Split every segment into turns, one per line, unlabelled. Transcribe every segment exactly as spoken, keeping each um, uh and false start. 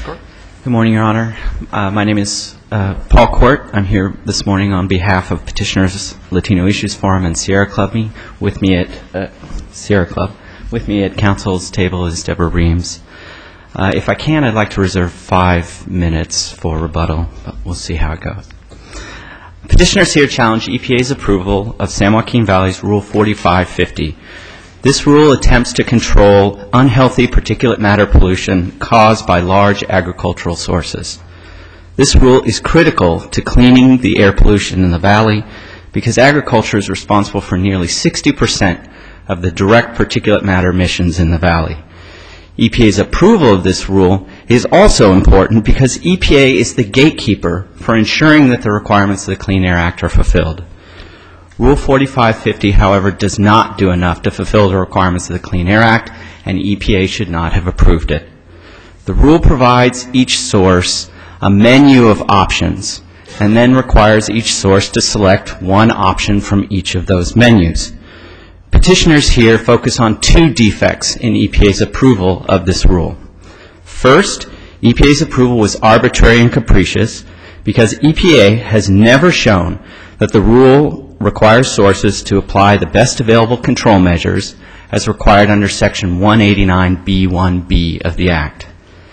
Court.
Good morning, Your Honor. Uh, my name is uh, Paul Court. I'm here this morning on behalf of Petitioners Latino Issues Forum and Sierra Club. Me with me at uh, Sierra Club. With me at counsel's table is Deborah Reams. Uh, if I can, I'd like to reserve five minutes for rebuttal, but we'll see how it goes. Petitioners here challenge E P A's approval of San Joaquin Valley's Rule forty-five fifty. This rule attempts to control unhealthy particulate matter pollution caused by large agricultural sources. This rule is critical to cleaning the air pollution in the valley because agriculture is responsible for nearly sixty percent of the direct particulate matter emissions in the valley. E P A's approval of this rule is also important because E P A is the gatekeeper for ensuring that the requirements of the Clean Air Act are fulfilled. Rule forty-five fifty, however, does not do enough to fulfill the requirements of the Clean Air Act, and E P A should not have approved it. The rule provides each source a menu of options and then requires each source to select one option from each of those menus. Petitioners here focus on two defects in E P A's approval of this rule. First, E P A's approval was arbitrary and capricious because E P A has never shown that the rule requires sources to apply the best available control measures as required under Section one eighty-nine B one B of the Act.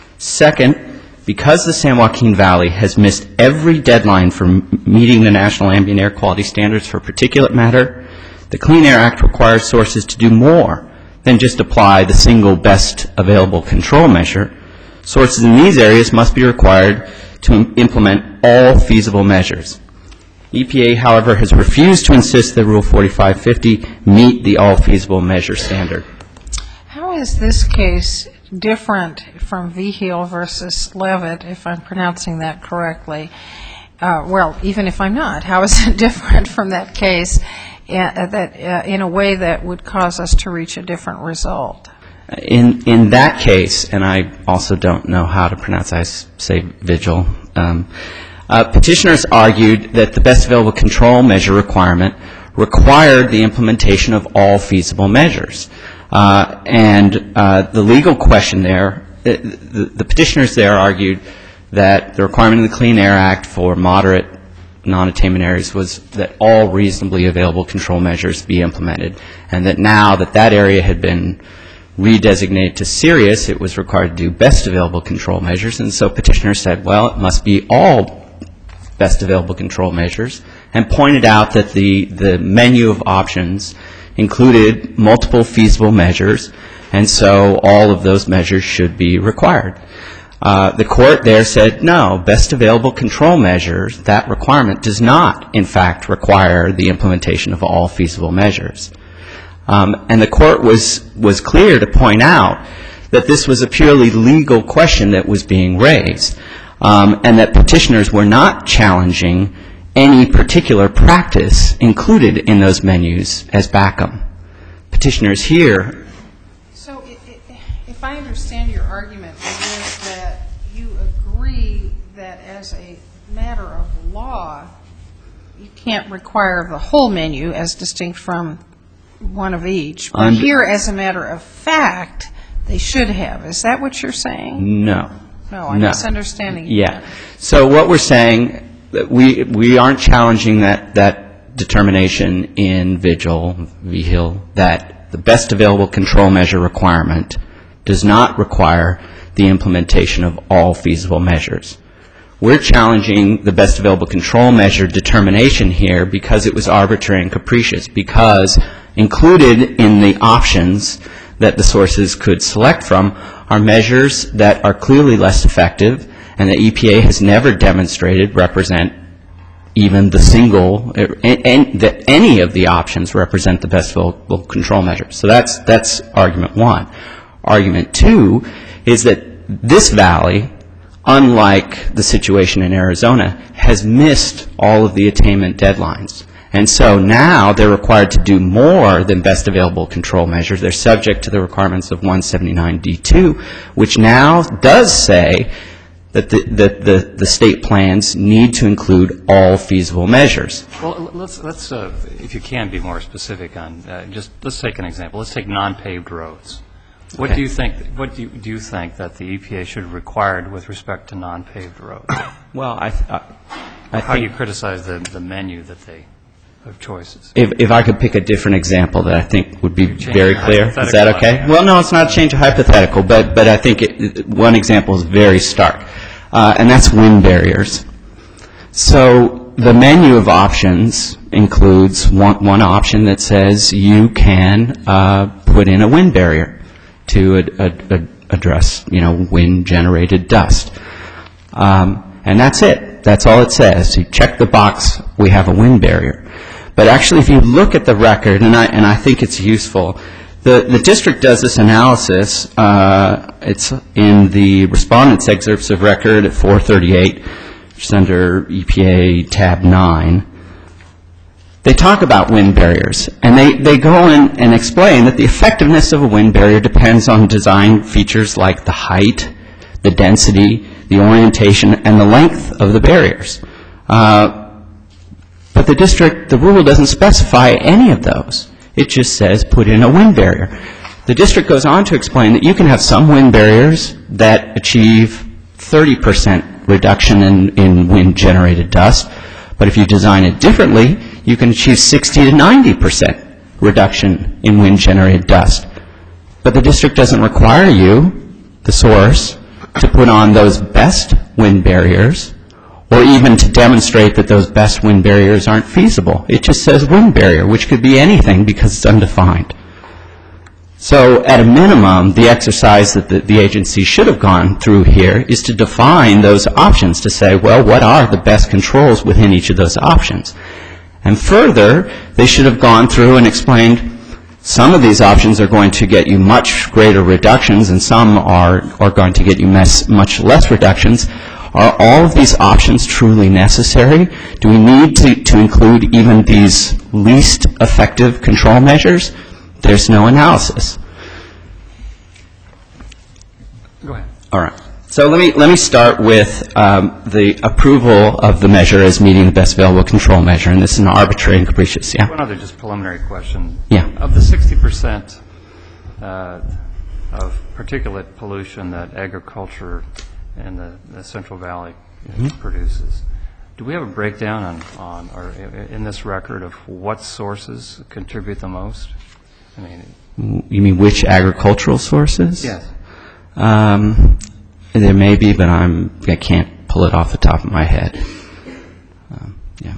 Second, because the San Joaquin Valley has missed every deadline for m- meeting the National Ambient Air Quality Standards for particulate matter, the Clean Air Act requires sources to do more than just apply the single best available control measure. Sources in these areas must be required to im- implement all feasible measures. E P A, however, has refused to insist that Rule forty-five fifty meet the all feasible measure standard.
How is this case different from Vigil versus Levitt, if I'm pronouncing that correctly? Uh, well, even if I'm not, how is it different from that case uh, that uh, in a way that would cause us to reach a different result?
In in that case, and I also don't know how to pronounce, I say Vigil. Um, Uh, petitioners argued that the best available control measure requirement required the implementation of all feasible measures. Uh, and uh, the legal question there, the, the, the petitioners there argued that the requirement of the Clean Air Act for moderate non-attainment areas was that all reasonably available control measures be implemented, and that now that that area had been redesignated to serious, it was required to do best available control measures. And so petitioners said, well, it must be all best available control measures, and pointed out that the, the menu of options included multiple feasible measures, and so all of those measures should be required. Uh, the court there said, no, best available control measures, that requirement does not, in fact, require the implementation of all feasible measures. Um, and the court was, was clear to point out that this was a purely legal question that was being raised. Um, and that petitioners were not challenging any particular practice included in those menus as backup. Petitioners here.
So if I understand your argument, it is that you agree that as a matter of law, you can't require the whole menu as distinct from one of each. But um, here, as a matter of fact, they should have. Is that what you're saying?
No.
No, I'm no. misunderstanding.
Yeah. So what we're saying, that we we aren't challenging that, that determination in Vigil, Vigil, that the best available control measure requirement does not require the implementation of all feasible measures. We're challenging the best available control measure determination here because it was arbitrary and capricious, because included in the options that the sources could select from are measures that are clearly less effective and that E P A has never demonstrated represent even the single, and that any of the options represent the best available control measure. So that's, that's argument one. Argument two is that this valley, unlike the situation in Arizona, has missed all of the attainment deadlines. And so now they're required to do more than best available control measures. They're subject to the requirements of one seventy-nine D two, which now does say that the, that the, the state plans need to include all feasible measures.
Well, let's, let's uh, if you can be more specific on, uh, just let's take an example. Let's take non-paved roads. What
Okay.
do you think? What do you, do you think that the E P A should have required with respect to non-paved roads?
Well, I, th- I, I
How do you
think
criticize the, the menu that they of choices?
if, if I could pick a different example that I think would be
change
very
the
clear, is that
hypothetical
okay?
on it.
Well, no, it's not a change of hypothetical, but, but I think it, it- one example is very stark, uh, and that's wind barriers. So the menu of options includes one, one option that says you can uh, put in a wind barrier to ad, ad, ad, address, you know, wind-generated dust. Um, and that's it. That's all it says. You check the box, we have a wind barrier. But actually, if you look at the record, and I, and I think it's useful, the, the district does this analysis. Uh, it's in the respondent's excerpts of record at four thirty-eight, which is under E P A tab nine. They talk about wind barriers, and they, they go in and explain that the effectiveness of a wind barrier depends on design features like the height, the density, the orientation, and the length of the barriers. Uh, but the district, the rule doesn't specify any of those. It just says put in a wind barrier. The district goes on to explain that you can have some wind barriers that achieve thirty percent reduction in, in wind-generated dust, but if you design it differently, you can achieve sixty to ninety percent reduction in wind-generated dust. But the district doesn't require you, the source, to put on those best wind barriers, or even to demonstrate that those best wind barriers aren't feasible. It just says wind barrier, which could be anything because it's undefined. So at a minimum, the exercise that the, the agency should have gone through here is to define those options, to say, well, what are the best controls within each of those options? And further, they should have gone through and explained some of these options are going to get you much greater reductions and some are, are going to get you mes- much less reductions. Are all of these options truly necessary? Do we need to, to include even these least effective control measures? There's no analysis.
Go ahead.
All right. So let me let me start with um, the approval of the measure as meeting the best available control measure, and this is an arbitrary and capricious. Yeah.
One other just preliminary question.
Yeah.
Of the sixty percent uh, of particulate pollution that agriculture in the, the Central Valley
Mm-hmm.
produces, do we have a breakdown on, on or in this record of what sources contribute the most? I mean,
You mean which agricultural sources?
yes.
Um, there may be, but I'm I can't pull it off the top of my head. Um, yeah.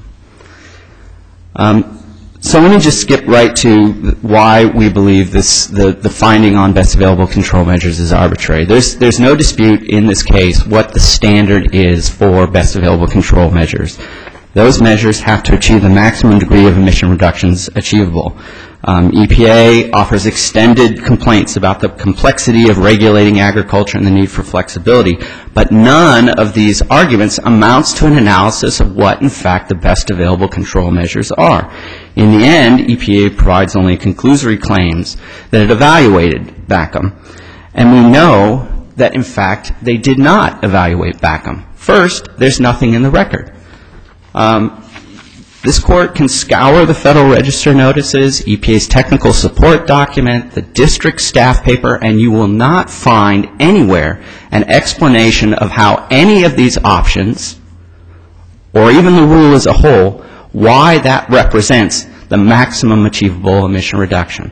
Um, so let me just skip right to why we believe this the, the finding on best available control measures is arbitrary. There's there's no dispute in this case what the standard is for best available control measures. Those measures have to achieve the maximum degree of emission reductions achievable. Um, E P A offers extended complaints about the complexity of regulating agriculture and the need for flexibility, but none of these arguments amounts to an analysis of what, in fact, the best available control measures are. In the end, E P A provides only conclusory claims that it evaluated B A C M, and we know that, in fact, they did not evaluate B A C M. First, there's nothing in the record. Um, This Court can scour the Federal Register notices, E P A's technical support document, the district staff paper, and you will not find anywhere an explanation of how any of these options, or even the rule as a whole, why that represents the maximum achievable emission reduction.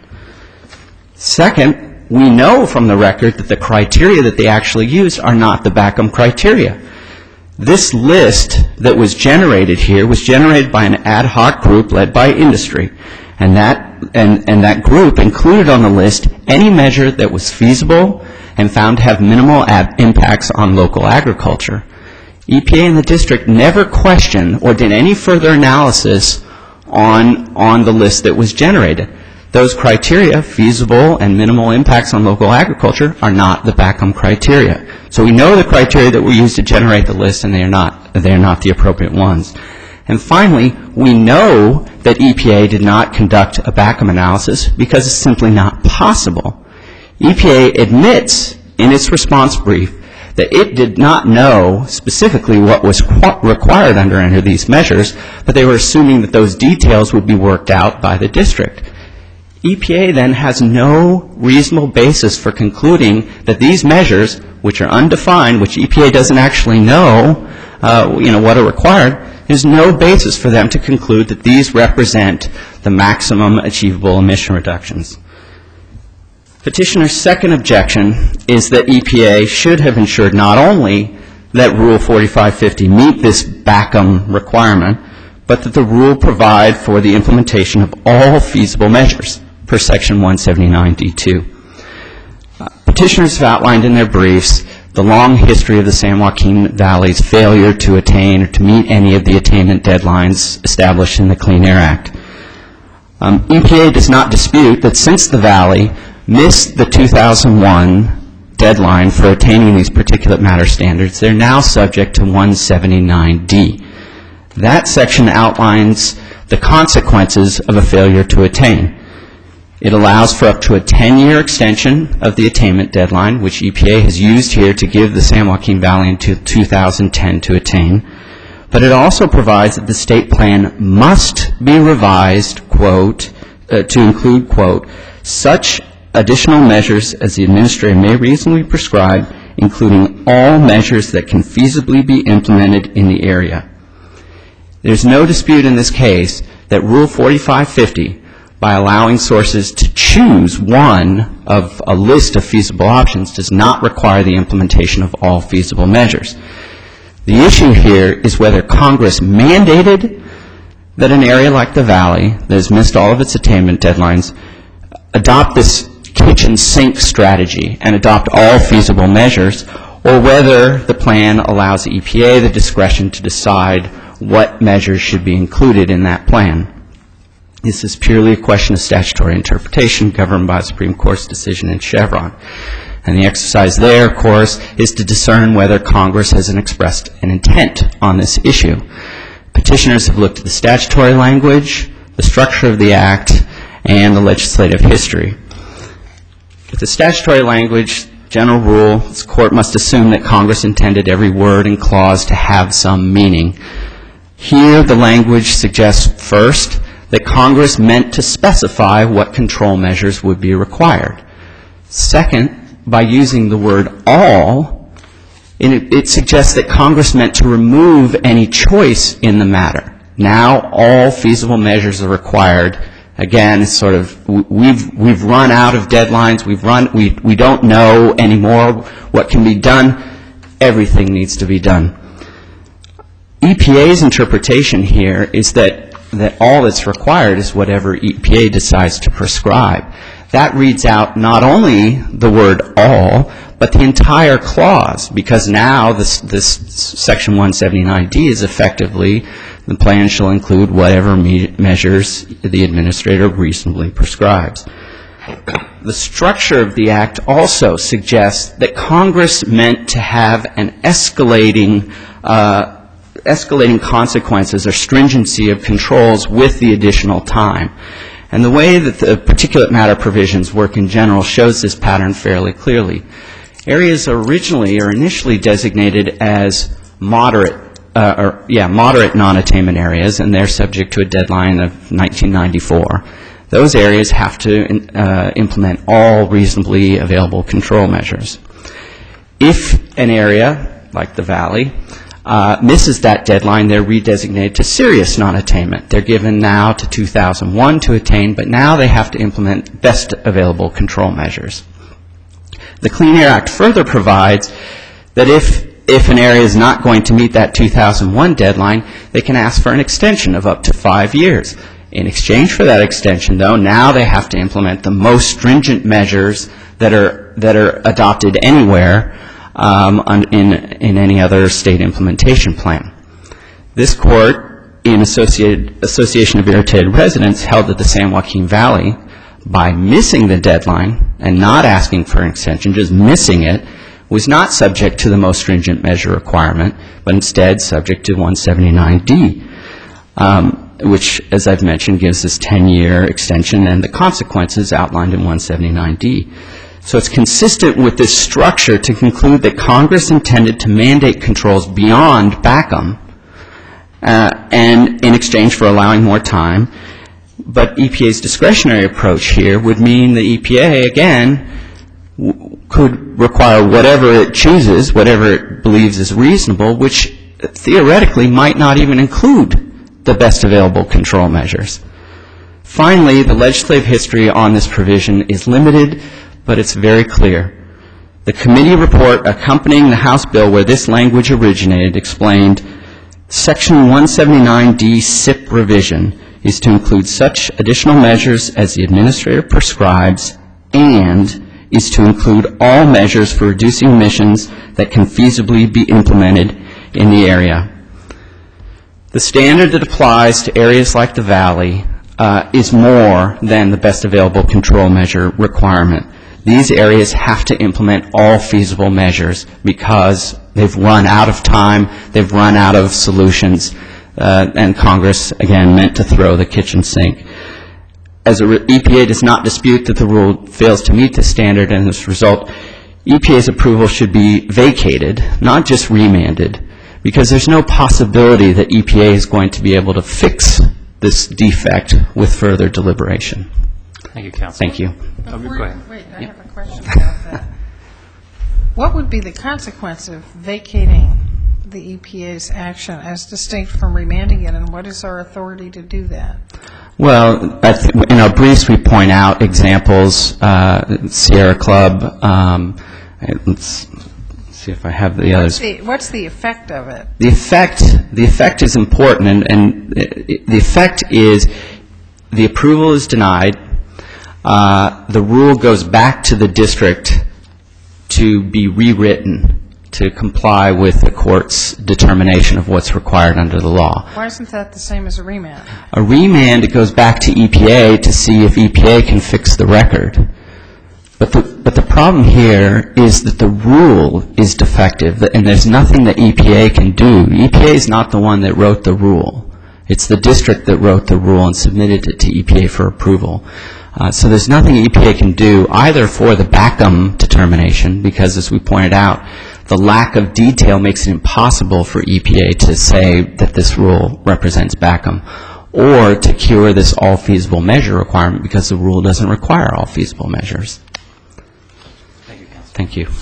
Second, we know from the record that the criteria that they actually used are not the B A C M criteria. This list that was generated here was generated by an ad hoc group led by industry, and that and, and that group included on the list any measure that was feasible and found to have minimal ab- impacts on local agriculture. E P A and the district never questioned or did any further analysis on, on the list that was generated. Those criteria, feasible and minimal impacts on local agriculture, are not the B A C M criteria. So we know the criteria that were used to generate the list, and they are not, they are not the appropriate ones. And finally, we know that E P A did not conduct a B A C M analysis because it's simply not possible. E P A admits in its response brief that it did not know specifically what was qu- required under any of these measures, but they were assuming that those details would be worked out by the district. E P A then has no reasonable basis for concluding that these measures, which are undefined, which E P A doesn't actually know, uh, you know, what are required, there's no basis for them to conclude that these represent the maximum achievable emission reductions. Petitioner's second objection is that E P A should have ensured not only that Rule forty-five fifty meet this B A C M requirement, but that the rule provide for the implementation of all feasible measures per Section one seventy-nine D two. Uh, petitioners have outlined in their briefs the long history of the San Joaquin Valley's failure to attain or to meet any of the attainment deadlines established in the Clean Air Act. Um, E P A does not dispute that since the Valley missed the two thousand one deadline for attaining these particulate matter standards, they're now subject to one seventy-nine D. That section outlines the consequences of a failure to attain. It allows for up to a ten-year extension of the attainment deadline, which E P A has used here to give the San Joaquin Valley until two thousand ten to attain. But it also provides that the state plan must be revised, quote, uh, to include, quote, such additional measures as the administrator may reasonably prescribe, including all measures that can feasibly be implemented in the area. There's no dispute in this case that Rule forty-five fifty, by allowing sources to choose one of a list of feasible options, does not require the implementation of all feasible measures. The issue here is whether Congress mandated that an area like the Valley that has missed all of its attainment deadlines adopt this kitchen sink strategy and adopt all feasible measures, or whether the plan allows the E P A the discretion to decide what measures should be included in that plan. This is purely a question of statutory interpretation governed by the Supreme Court's decision in Chevron. And the exercise there, of course, is to discern whether Congress has an expressed an intent on this issue. Petitioners have looked at the statutory language, the structure of the Act, and the legislative history. With the statutory language, general rule, this Court must assume that Congress intended every word and clause to have some meaning. Here, the language suggests, first, that Congress meant to specify what control measures would be required. Second, by using the word all, it, it suggests that Congress meant to remove any choice in the matter. Now, all feasible measures are required. Again, it's sort of, we've, we've run out of deadlines, we've run, we, we don't know anymore what can be done. Everything needs to be done. E P A's interpretation here is that, that all that's required is whatever E P A decides to prescribe. That reads out not only the word all, but the entire clause, because now this, this Section one seventy-nine D is effectively, the plan shall include whatever me measures the administrator reasonably prescribes. The structure of the Act also suggests that Congress meant to have an escalating, uh, escalating consequences or stringency of controls with the additional time. And the way that the particulate matter provisions work in general shows this pattern fairly clearly. Areas originally or initially designated as moderate Uh, or, yeah, moderate non-attainment areas, and they're subject to a deadline of nineteen ninety-four. Those areas have to uh, implement all reasonably available control measures. If an area, like the Valley, uh, misses that deadline, they're redesignated to serious non-attainment. They're given now to two thousand one to attain, but now they have to implement best available control measures. The Clean Air Act further provides that if If an area is not going to meet that two thousand one deadline, they can ask for an extension of up to five years. In exchange for that extension, though, now they have to implement the most stringent measures that are that are adopted anywhere um, in in any other state implementation plan. This Court, in Associated, Association of Irritated Residents, held that the San Joaquin Valley, by missing the deadline and not asking for an extension, just missing it, was not subject to the most stringent measure requirement, but instead subject to one seventy-nine D, um, which, as I've mentioned, gives this ten-year extension and the consequences outlined in one seventy-nine D. So it's consistent with this structure to conclude that Congress intended to mandate controls beyond B A C M, uh, and in exchange for allowing more time, But E P A's discretionary approach here would mean the E P A, again, w- could require whatever it chooses, whatever it believes is reasonable, which theoretically might not even include the best available control measures. Finally, the legislative history on this provision is limited, but it's very clear. The committee report accompanying the House bill where this language originated explained, Section one seventy-nine D S I P revision is to include such additional measures as the administrator prescribes and is to include all measures for reducing emissions that can feasibly be implemented in the area. The standard that applies to areas like the Valley uh, is more than the best available control measure requirement. These areas have to implement all feasible measures because they've run out of time, they've run out of solutions, uh, and Congress, again, meant to throw the kitchen sink. As a re- E P A does not dispute that the rule fails to meet the standard, and as a result, E P A's approval should be vacated, not just remanded, because there's no possibility that E P A is going to be able to fix this defect with further deliberation.
Thank you, Counsel.
Thank you.
Oh,
Before-
go ahead.
Wait, I have a question about that. What would be the consequence of vacating the E P A's action as distinct from remanding it, and what is our authority to do that?
Well, I th- in our briefs we point out examples, uh, Sierra Club, um, let's see if I have the
What's
others.
the, what's the effect of it?
The effect, the effect is important, and, and the effect is the approval is denied, uh, the rule goes back to the district to be rewritten to comply with the court's determination of what's required under the law.
Why isn't that the same as a remand?
A remand, it goes back to E P A to see if E P A can fix the record. But the, but the problem here is that the rule is defective, and there's nothing that E P A can do. E P A is not the one that wrote the rule. It's the district that wrote the rule and submitted it to E P A for approval. Uh, so there's nothing E P A can do either for the Backham determination, because as we pointed out, the lack of detail makes it impossible for E P A to say that this rule represents Backham, or to cure this all feasible measure requirement, because the rule doesn't require all feasible measures.
Thank you, Counsel.
Thank you.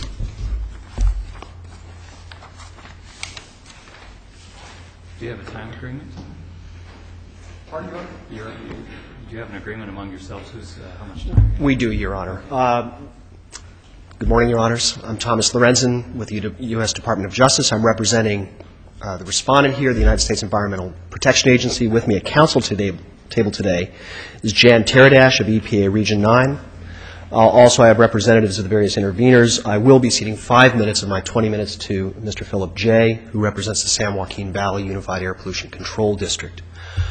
Do you have a time agreement? Pardon me? You're, you, do you have an agreement among yourselves who's, uh, how much time?
We do, Your Honor. Uh, Good morning, Your Honors. I'm Thomas Lorenzen with the U S Department of Justice. I'm representing uh, the respondent here, the United States Environmental Protection Agency. With me at council today, table today is Jan Teradash of E P A Region nine. Uh, also, I have representatives of the various interveners. I will be ceding five minutes of my twenty minutes to Mister Philip Jay, who represents the San Joaquin Valley Unified Air Pollution Control District.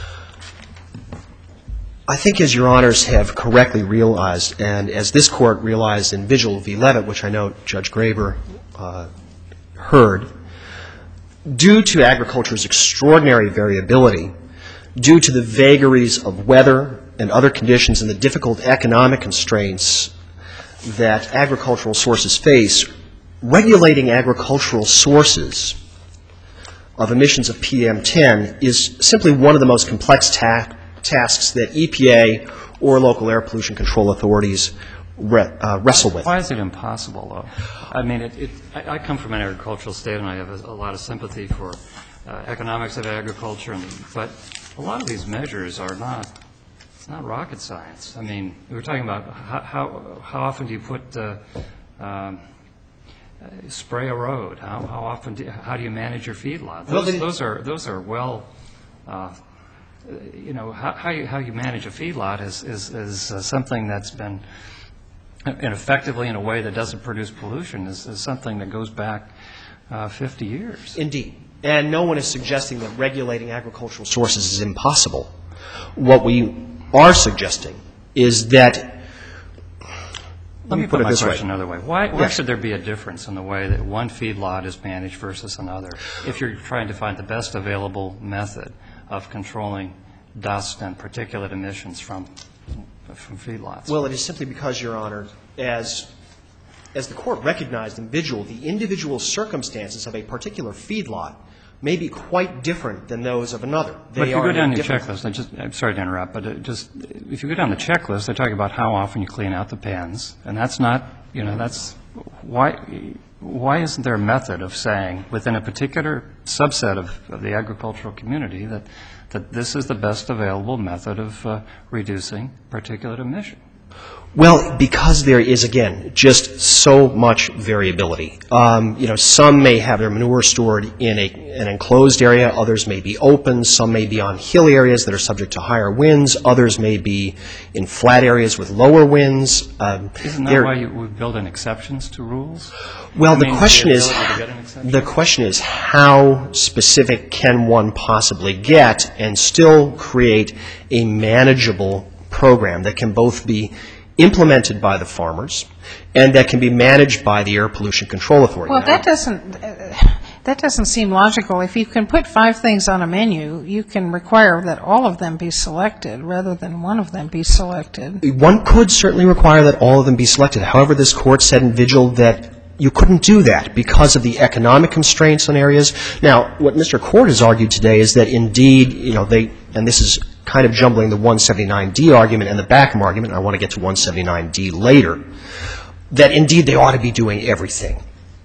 I think, as Your Honors have correctly realized, and as this Court realized in Vigil v. Levitt, which I know Judge Graber uh, heard, due to agriculture's extraordinary variability, due to the vagaries of weather and other conditions and the difficult economic constraints that agricultural sources face, regulating agricultural sources of emissions of P M ten is simply one of the most complex tasks tasks that E P A or local air pollution control authorities re, uh, wrestle with.
Why is it impossible, though? I mean, it, it, I, I come from an agricultural state, and I have a, a lot of sympathy for uh, economics of agriculture, and, but a lot of these measures are not, it's not rocket science. I mean, we were talking about how, how, how often do you put, uh, um, spray a road? How, how often, do, how do you manage your feedlot? Those, well, those are, those are well, uh, you know, how, how, you, how you manage a feedlot is, is, is uh, something that's been, and effectively in a way that doesn't produce pollution, is, is something that goes back uh, fifty years.
Indeed. And no one is suggesting that regulating agricultural sources is impossible. What we are suggesting is that,
let me put,
put
my
it this
question
way.
another way. Why, why
yes.
should there be a difference in the way that one feedlot is managed versus another if you're trying to find the best available method of controlling dust and particulate emissions from from feedlots?
Well, it is simply because, Your Honor, as as the Court recognized in Vigil, the individual circumstances of a particular feedlot may be quite different than those of another. They
But if you
are
go down
in
the
different-
checklist, I just, I'm sorry to interrupt, but it just, if you go down the checklist, they talk about how often you clean out the pens, and that's not, you know, that's, why, why isn't there a method of saying, within a particular subset of, of the agricultural community, that, that this is the best available method of uh, reducing particulate emission?
Well, because there is, again, just so much variability. Um, you know, some may have their manure stored in a, an enclosed area, others may be open, some may be on hill areas that are subject to higher winds, others may be in flat areas with lower winds. Um,
Isn't that
there-
why you would build in exceptions to rules?
Well,
I
the
mean,
question is,
ability to get an exception?
the question is, how specific can one possibly get and still create a manageable program that can both be implemented by the farmers and that can be managed by the Air Pollution Control Authority?
Well,
Now,
that doesn't, uh, that doesn't seem logical. If you can put five things on a menu, you can require that all of them be selected rather than one of them be selected.
One could certainly require that all of them be selected. However, this court said in Vigil that you couldn't do that because of the economic constraints on areas. Now, what Mister Court has argued today is that indeed, you know, they, and this is kind of jumbling the one seventy-nine D argument and the Backham argument, and I want to get to one seventy-nine D later, that indeed they ought to be doing everything.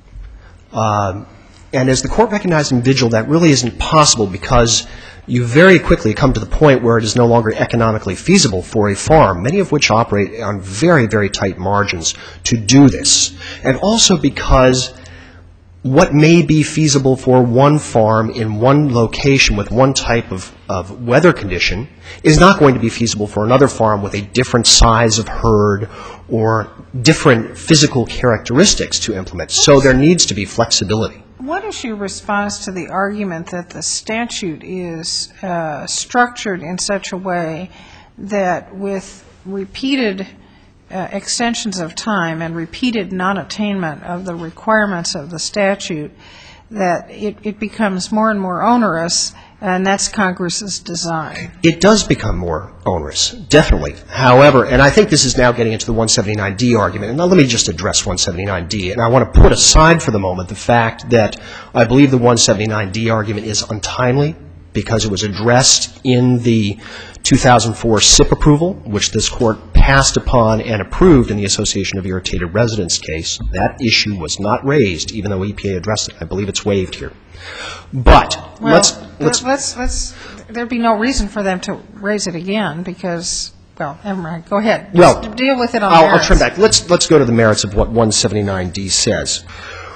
Um, and as the court recognized in Vigil, that really isn't possible because you very quickly come to the point where it is no longer economically feasible for a farm, many of which operate on very, very tight margins, to do this. And also because what may be feasible for one farm in one location with one type of, of weather condition is not going to be feasible for another farm with a different size of herd or different physical characteristics to implement. So there needs to be flexibility.
What is your response to the argument that the statute is uh, structured in such a way that with repeated uh, extensions of time and repeated non-attainment of the requirements of the statute, that it, it becomes more and more onerous, and that's Congress's design?
It does become more onerous, definitely. However, and I think this is now getting into the one seventy-nine D argument, and now let me just address one seventy-nine D, and I want to put aside for the moment the fact that I believe the one seventy-nine D argument is untimely because it was addressed in the two thousand four S I P approval, which this Court passed upon and approved in the Association of Irritated Residents case. That issue was not raised, even though E P A addressed it. I believe it's waived here. But
Well,
let's, let's,
let's, let's, there'd be no reason for them to raise it again because, well, never mind, go ahead.
Well,
Just deal with it on
I'll, I'll
merits.
turn back. Let's, let's go to the merits of what one seventy-nine D says.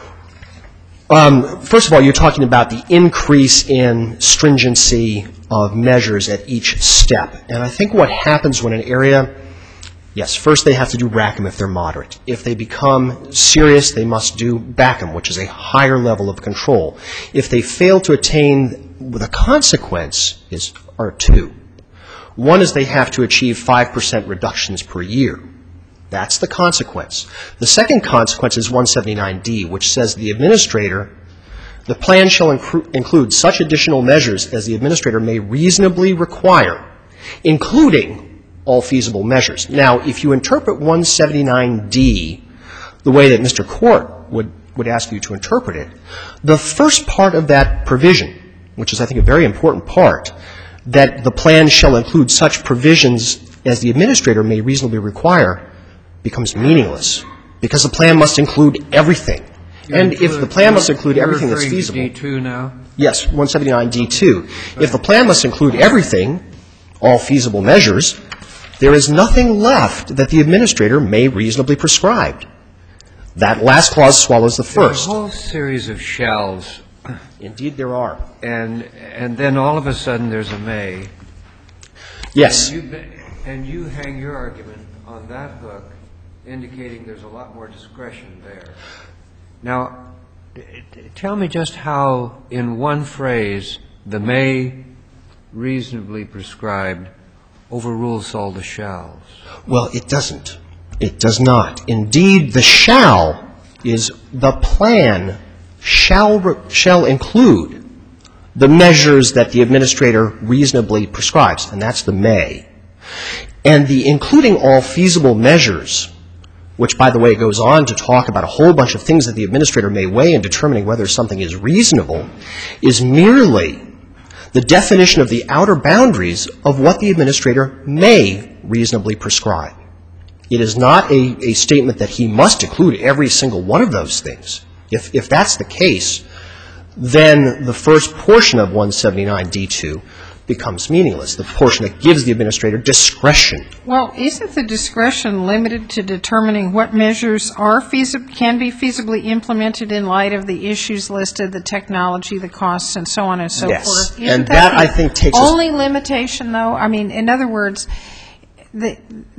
Um, first of all, you're talking about the increase in stringency of measures at each step. And I think what happens when an area, yes, first they have to do Rackham if they're moderate. If they become serious, they must do Backham, which is a higher level of control. If they fail to attain, the consequence is, are two. One is they have to achieve five percent reductions per year. That's the consequence. The second consequence is one seventy-nine D, which says the administrator, the plan shall incru- include such additional measures as the administrator may reasonably require, including all feasible measures. Now, if you interpret one seventy-nine D the way that Mister Court would, would ask you to interpret it, the first part of that provision, which is, I think, a very important part, that the plan shall include such provisions as the administrator may reasonably require, becomes meaningless, because the plan must include everything. And if the plan must include everything that's feasible.
You're referring to D two now?
Yes, one seventy-nine D two. If the plan must include everything, all feasible measures, there is nothing left that the administrator may reasonably prescribe. That last clause swallows the
There's
first.
a whole series of shalls,
Indeed, there are.
and and then all of a sudden there's a may.
Yes.
And you, and you hang your argument on that hook, indicating there's a lot more discretion there. Now, t- t- tell me just how, in one phrase, the may reasonably prescribed overrules all the shalls.
Well, it doesn't. It does not. Indeed, the shall is the plan shall, re- shall include the measures that the administrator reasonably prescribes, and that's the may. And the including all feasible measures which, by the way, goes on to talk about a whole bunch of things that the administrator may weigh in determining whether something is reasonable, is merely the definition of the outer boundaries of what the administrator may reasonably prescribe. It is not a, a statement that he must include every single one of those things. If, if that's the case, then the first portion of one seventy-nine D two becomes meaningless, the portion that gives the administrator discretion.
Well, isn't the discretion limited to determining what measures are feasib- can be feasibly implemented in light of the issues listed, the technology, the costs, and so on and so
Yes.
forth? Isn't
And that, I think, takes us-
only limitation, though? I mean, in other words, the,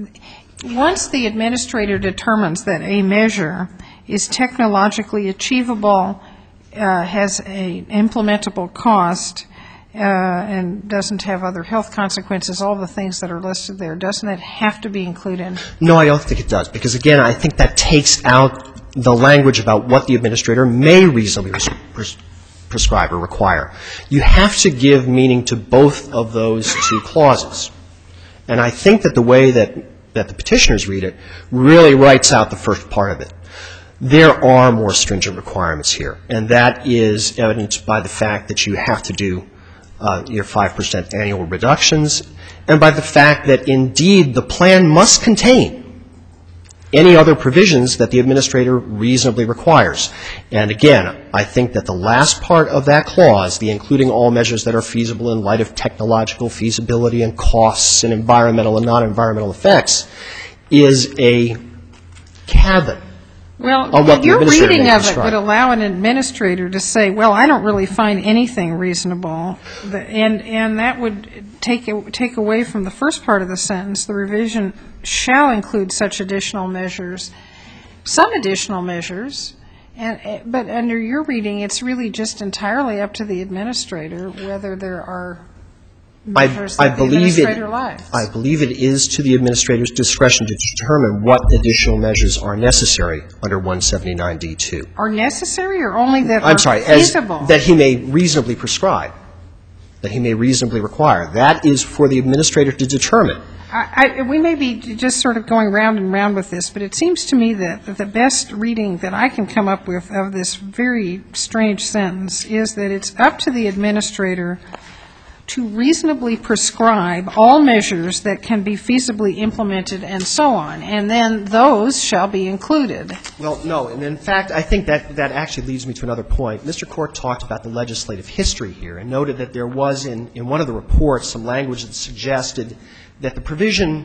once the administrator determines that a measure is technologically achievable, uh, has a implementable cost, uh, and doesn't have other health consequences, all the things that are listed there, doesn't it have to be included?
No, I don't think it does, because again, I think that takes out the language about what the administrator may reasonably pres- pres- prescribe or require. You have to give meaning to both of those two clauses. And I think that the way that, that the petitioners read it really writes out the first part of it. There are more stringent requirements here, and that is evidenced by the fact that you have to do uh, your five percent annual reductions, and by the fact that indeed the plan must contain any other provisions that the administrator reasonably requires. And again, I think that the last part of that clause, the including all measures that are feasible in light of technological feasibility and costs and environmental and non-environmental effects, is a cabin.
Well,
on what the
your
administrator
reading
may
of it
prescribe.
would allow an administrator to say, well, I don't really find anything reasonable, The- and and that would take a- take away from the first part of the sentence, the revision shall include such additional measures, some additional measures, and eh, but under your reading, it's really just entirely up to the administrator whether there are
I,
measures
I
that the
believe it,
administrator likes.
I believe it is to the administrator's discretion to determine what additional measures are necessary under one seventy-nine D two.
Are necessary or only that
I'm
are
sorry, as,
feasible?
that he may reasonably prescribe, that he may reasonably require. That is for the administrator to determine.
I, I, we may be just sort of going round and round with this, but it seems to me that, that the best reading that I can come up with of this very strange sentence is that it's up to the administrator to reasonably prescribe all measures that can be feasibly implemented and so on, and then those shall be included.
Well, no, and in fact, I think that, that actually leads me to another point. Mister Court talked about the legislative history here and noted that there was in, in one of the reports some language that suggested that the provision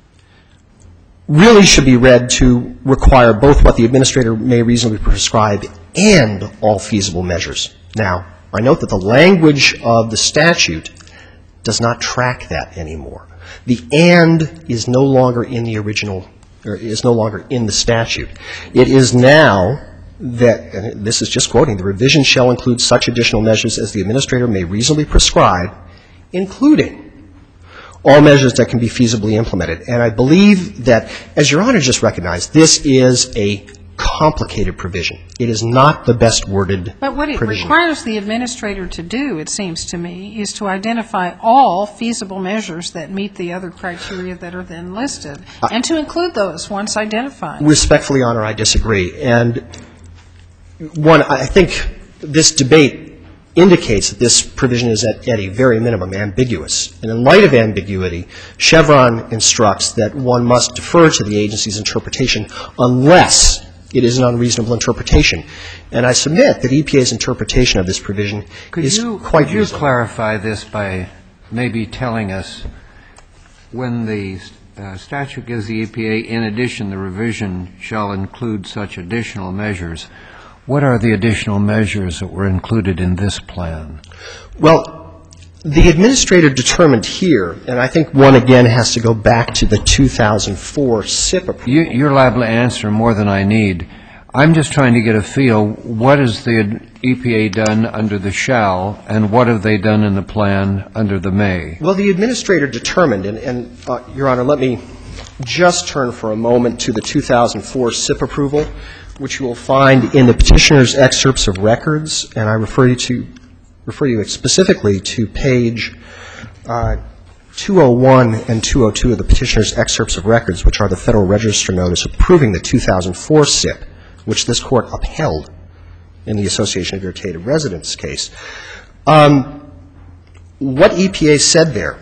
really should be read to require both what the administrator may reasonably prescribe and all feasible measures. Now, I note that the language of the statute does not track that anymore. The "and" is no longer in the original, or is no longer in the statute. It is now that, and this is just quoting, the revision shall include such additional measures as the administrator may reasonably prescribe, including all measures that can be feasibly implemented. And I believe that, as Your Honor just recognized, this is a complicated provision. It is not the best worded provision.
But what it requires the administrator to do, it seems to me, is to identify all feasible measures that meet the other criteria that are then listed, and to include those once identified.
Respectfully, Your Honor, I disagree. And one, I think this debate indicates that this provision is at, at a very minimum ambiguous. And in light of ambiguity, Chevron instructs that one must defer to the agency's interpretation unless it is an unreasonable interpretation. And I submit that E P A's interpretation of this provision
Could
is
you,
quite
could you
reasonable.
clarify this by maybe telling us when the uh, statute gives the E P A, in addition, the revision shall include such additional measures, what are the additional measures that were included in this plan?
Well, the administrator determined here, and I think one again has to go back to the two thousand four S I P approval.
You, you're liable to answer more than I need. I'm just trying to get a feel, what has the E P A done under the shall, and what have they done in the plan under the may?
Well, the administrator determined, and, and uh, Your Honor, let me just turn for a moment to the two thousand four S I P approval, which you will find in the petitioner's excerpts of records, and I refer you to refer you specifically to page uh, two oh one and two oh two of the petitioner's excerpts of records, which are the Federal Register notice approving the two thousand four S I P, which this Court upheld in the Association of Irritated Residents case. Um, what E P A said there,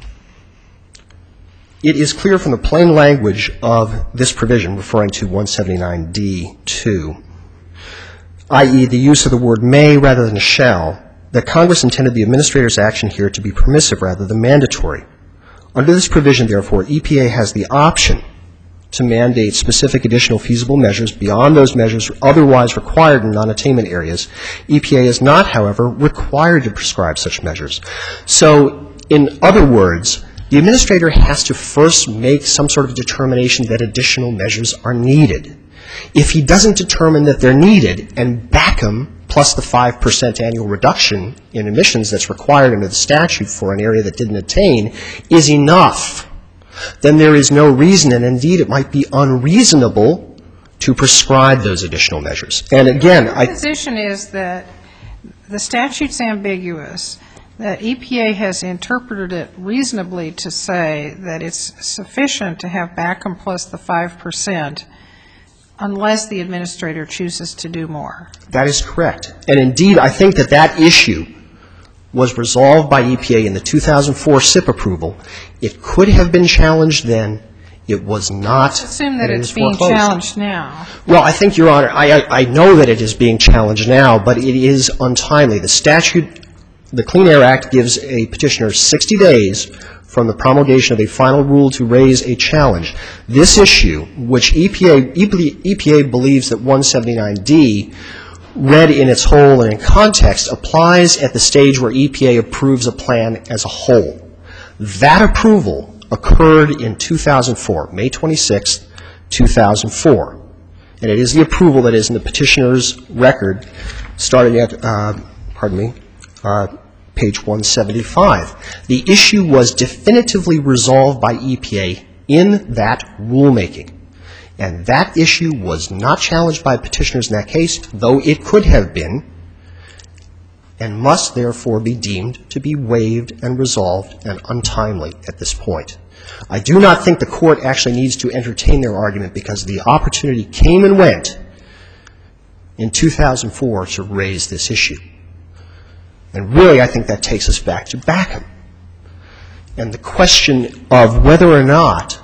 it is clear from the plain language of this provision, referring to one seventy-nine D two, that is the use of the word may rather than shall, that Congress intended the administrator's action here to be permissive rather than mandatory. Under this provision, therefore, E P A has the option to mandate specific additional feasible measures beyond those measures otherwise required in non-attainment areas. E P A is not, however, required to prescribe such measures. So, in other words, the administrator has to first make some sort of determination that additional measures are needed. If he doesn't determine that they're needed and back them, plus the five percent annual reduction in emissions that's required under the statute for an area that didn't attain, is enough, then there is no reason, and indeed it might be unreasonable, to prescribe those additional measures. And again, I...
The position is that the statute's ambiguous, that E P A has interpreted it reasonably to say that it's sufficient to have back them plus the five percent unless the administrator chooses to do more.
That is correct. And indeed, I think that that issue was resolved by E P A in the two thousand four S I P approval. It could have been challenged then. It was not.
Let's assume that
it
it's
is
being
foreclosed.
challenged now.
Well, I think, Your Honor, I, I, I know that it is being challenged now, but it is untimely. The statute, the Clean Air Act, gives a petitioner sixty days from the promulgation of a final rule to raise a challenge. This issue, which E P A, E P A believes that one seventy-nine D, read in its whole and in context, applies at the stage where E P A approves a plan as a whole. That approval occurred in two thousand four, May twenty-sixth, two thousand four. And it is the approval that is in the petitioner's record, starting at, uh, pardon me, uh, page one seventy-five. The issue was definitively resolved by E P A in that rulemaking. And that issue was not challenged by petitioners in that case, though it could have been, and must therefore be deemed to be waived and resolved and untimely at this point. I do not think the Court actually needs to entertain their argument because the opportunity came and went in two thousand four to raise this issue. And really, I think that takes us back to Backham. And the question of whether or not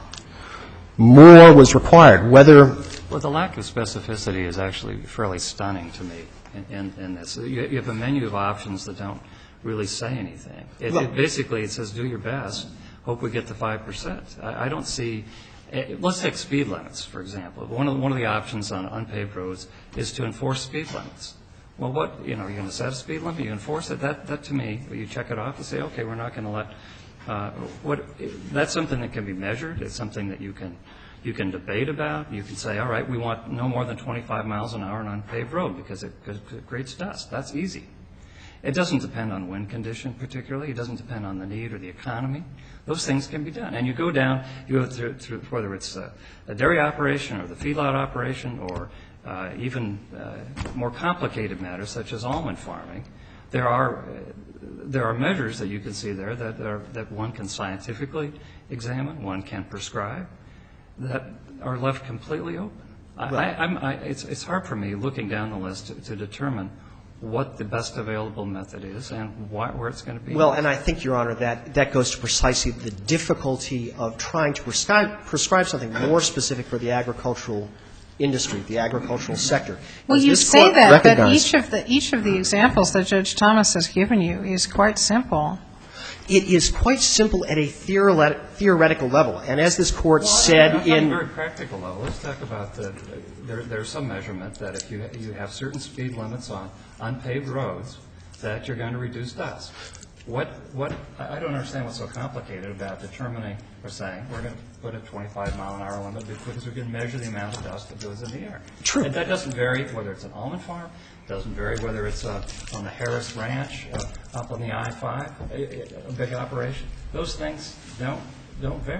more was required, whether...
Well, the lack of specificity is actually fairly stunning to me in, in, in this. You, you have a menu of options that don't really say anything. It, it basically, it says do your best, hope we get the five percent. I, I don't see... Let's take speed limits, for example. One of, one of the options on unpaved roads is to enforce speed limits. Well, what, you know, you're going to set a speed limit, you enforce it. That, that to me, you check it off, you say, okay, we're not going to let, uh, what, that's something that can be measured. It's something that you can, you can debate about. You can say, all right, we want no more than twenty-five miles an hour on unpaved road because it, because it creates dust. That's easy. It doesn't depend on wind condition particularly. It doesn't depend on the need or the economy. Those things can be done. And you go down, you go through, through whether it's a, a dairy operation or the feedlot operation or uh, even uh, more complicated matters such as almond farming, there are, uh, there are measures that you can see there that, are, that one can scientifically examine, one can prescribe, that are left completely open. I, I, I'm, I, it's, it's hard for me looking down the list to, to determine what the best available method is and why, where it's going to be.
Well, and I think, Your Honor, that, that goes to precisely the difficulty of trying to prescribe, prescribe something more specific for the agricultural industry, the agricultural sector.
Well,
As
you
this
say
Court
that, but
recognized-
each of the each of the examples that Judge Thomas has given you is quite simple.
It is quite simple at a theoret- theoretical level. And as this Court said
Well,
in...
on a very practical level, let's talk about the, there, there's some measurement that if you, you have certain speed limits on unpaved roads, that you're going to reduce dust. What, what, I don't understand what's so complicated about determining or saying we're going to put a twenty-five mile an hour limit because we can measure the amount of dust that goes in the air.
True.
And that doesn't vary whether it's an almond farm, doesn't vary whether it's uh, on the Harris Ranch uh, up on the I five, a, a big operation. Those things don't, don't vary.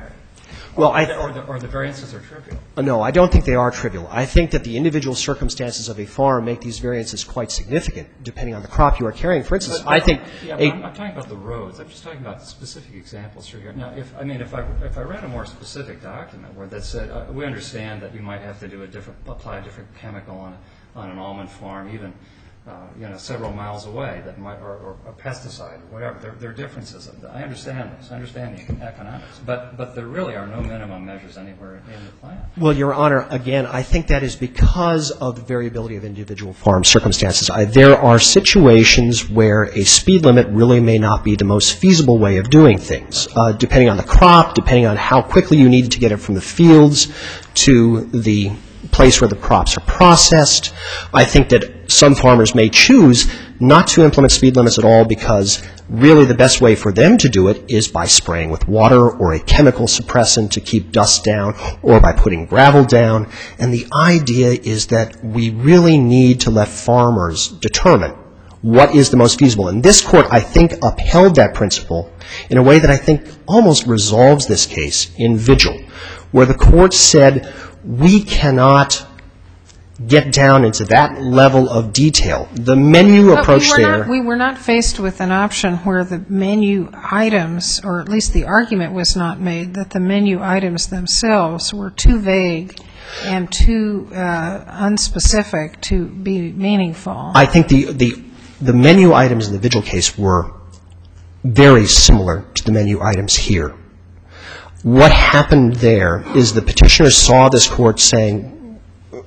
Well, I...
Or the, or the variances are trivial.
No, I don't think they are trivial. I think that the individual circumstances of a farm make these variances quite significant, depending on the crop you are carrying. For instance,
But,
I think...
Yeah,
a,
but I'm, I'm talking about the roads. I'm just talking about specific examples here. Now, if, I mean, if I, if I read a more specific document where that said, uh, we understand that you might have to do a different, apply a different chemical on, a, on an almond farm, even, uh, you know, several miles away, that might, or, or a pesticide, or whatever. There, there are differences. I understand this. I understand the economics. But, but there really are no minimum measures anywhere in the plan.
Well, Your Honor, again, I think that is because of the variability of individual farm circumstances. I, there are situations where a speed limit really may not be the most feasible way of doing things, uh, depending on the crop, depending on how quickly you need to get it from the fields to the place where the crops are processed. I think that some farmers may choose not to implement speed limits at all because really the best way for them to do it is by spraying with water or a chemical suppressant to keep dust down or by putting gravel down. And the idea is that we really need to let farmers determine what is the most feasible. And this Court, I think, upheld that principle in a way that I think almost resolves this case in Vigil, where the Court said we cannot get down into that level of detail. The menu
But
approach
we were
there...
Not, we were not faced with an option where the menu items, or at least the argument was not made, that the menu items themselves were too vague and too uh, unspecific to be meaningful.
I think the, the, the menu items in the Vigil case were very similar to the menu items here. What happened there is the petitioners saw this Court saying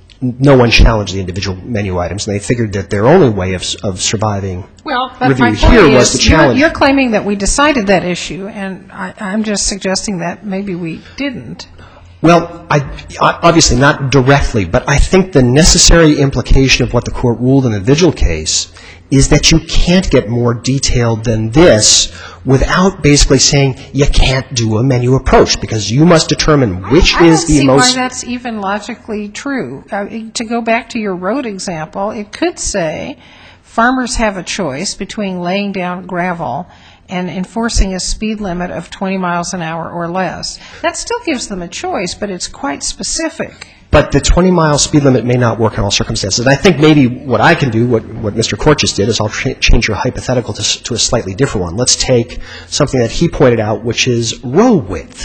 no one challenged the individual menu items, and they figured that their only way of, of surviving
well, but
review
my point
here
is,
was to challenge.
You're, you're claiming that we decided that issue, and I, I'm just suggesting that maybe we didn't.
Well, I, obviously not directly, but I think the necessary implication of what the Court ruled in the Vigil case is that you can't get more detailed than this without basically saying you can't do a menu approach, because you must determine which
I
is
don't
the
see
most...
why that's even logically true. Uh, to go back to your road example, it could say farmers have a choice between laying down gravel and enforcing a speed limit of twenty miles an hour or less. That still gives them a choice, but it's quite specific.
But the twenty-mile speed limit may not work in all circumstances. And I think maybe what I can do, what, what Mister Court just did, is I'll tra- change your hypothetical to, to a slightly different one. Let's take something that he pointed out, which is row width.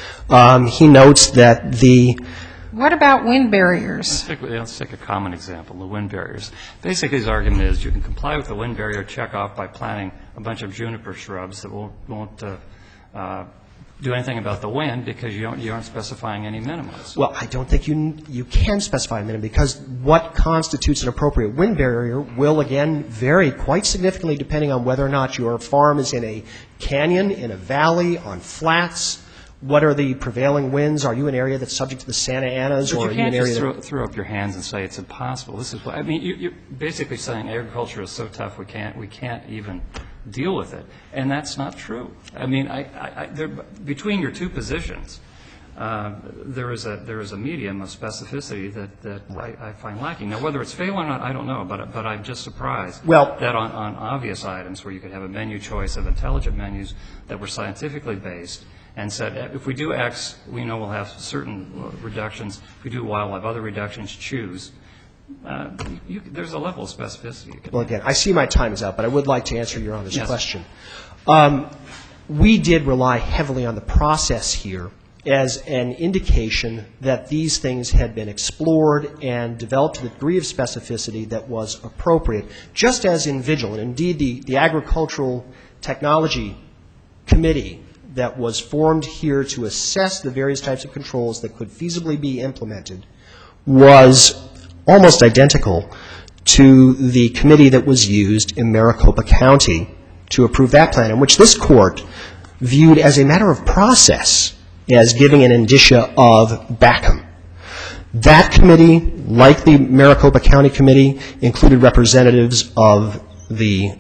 Um, he notes that the...
What about wind barriers?
Let's take, let's take a common example, the wind barriers. Basically, his argument is you can comply with the wind barrier checkoff by planting a bunch of juniper shrubs that won't, won't uh, uh, do anything about the wind because you, don't, you aren't specifying any minimums.
Well, I don't think you you can specify a minimum, because what constitutes an appropriate wind barrier will, again, vary quite significantly depending on whether or not your farm is in a canyon, in a valley, on flats. What are the prevailing winds? Are you an area that's subject to the Santa Anas,
But
or
you
are you
can't
an area
just
that...
throw, throw up your hands and say it's impossible. This is what, I mean, you, you're basically saying agriculture is so tough we can't we can't even deal with it, and that's not true. I mean, I, I, I, there, between your two positions, uh, there is a there is a medium of specificity that that I, I find lacking. Now, whether it's fail or not, I don't know, but but I'm just surprised
Well,
that on, on obvious items where you could have a menu choice of intelligent menus that were scientifically based, and said, if we do X, we know we'll have certain reductions. If we do Y, we'll have other reductions. Choose. Uh, you, there's a level of specificity. You can
Well, again, I see my time is up, but I would like to answer Your Honor's
Yes.
question. Um, we did rely heavily on the process here as an indication that these things had been explored and developed to the degree of specificity that was appropriate, just as in Vigil. And indeed, the, the Agricultural Technology Committee that was formed here to assess the various types of controls that could feasibly be implemented was almost identical to the committee that was used in Maricopa County to approve that plan, in which this Court viewed as a matter of process as giving an indicia of Backham. That committee, like the Maricopa County Committee, included representatives of the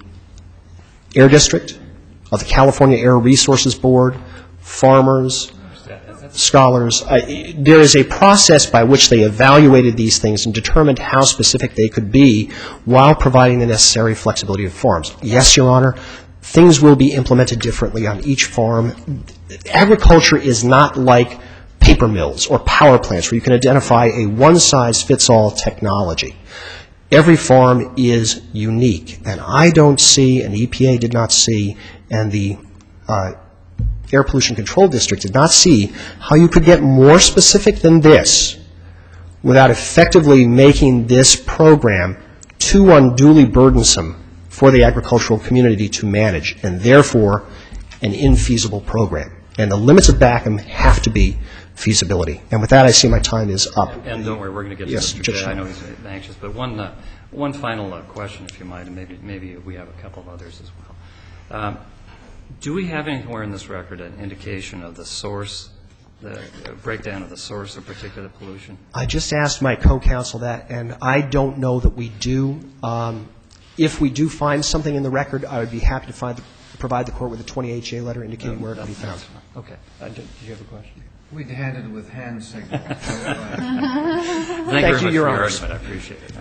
Air District, of the California Air Resources Board, farmers, scholars. I, there is a process by which they evaluated these things and determined how specific they could be while providing the necessary flexibility of farms. Yes, Your Honor, things will be implemented differently on each farm. agriculture is not like paper mills or power plants where you can identify a one-size-fits-all technology. Every farm is unique, and I don't see, and E P A did not see, and the uh, Air Pollution Control District did not see how you could get more specific than this without effectively making this program too unduly burdensome for the agricultural community to manage, and therefore an infeasible program. And the limits of B A C M have to be feasibility. And with that, I see my time is up.
And don't worry, we're going to get to
Yes,
Mister
Judge.
Jay. I know he's anxious, but one uh, one final uh, question, if you might, and maybe maybe we have a couple of others as well. Um, do we have anywhere in this record an indication of the source, the uh, breakdown of the source of particulate pollution?
I just asked my co-counsel that, and I don't know that we do. Um, if we do find something in the record, I would be happy to find the, provide the court with a twenty-eight J letter indicating
No,
where it can be
that's-
found.
that's fine. Okay. Uh, did, did you have a question?
We'd hand it with hand signals.
Thank,
Thank
very
you,
much
Your
for your
Honors.
argument. I appreciate it.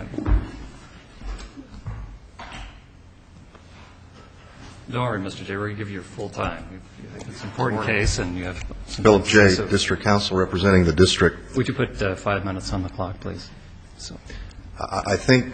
Don't worry, Mister Jay, we're going to give you your full time. It's an important case, and you have some
Philip J.,
so-
District Counsel representing the district.
Would you put uh, five minutes on the clock, please? So,
I I think